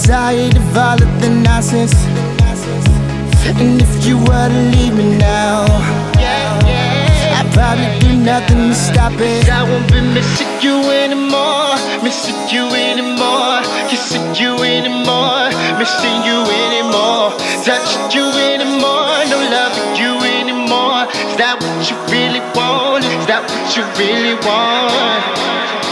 tired of all of the nonsense. And if you were to leave me now, I'd probably do nothing to stop it. I won't be missing you anymore, missing you anymore, kissing you anymore, missing you anymore, touching you anymore, no loving you anymore. Is that what you really want? Is that what you really want?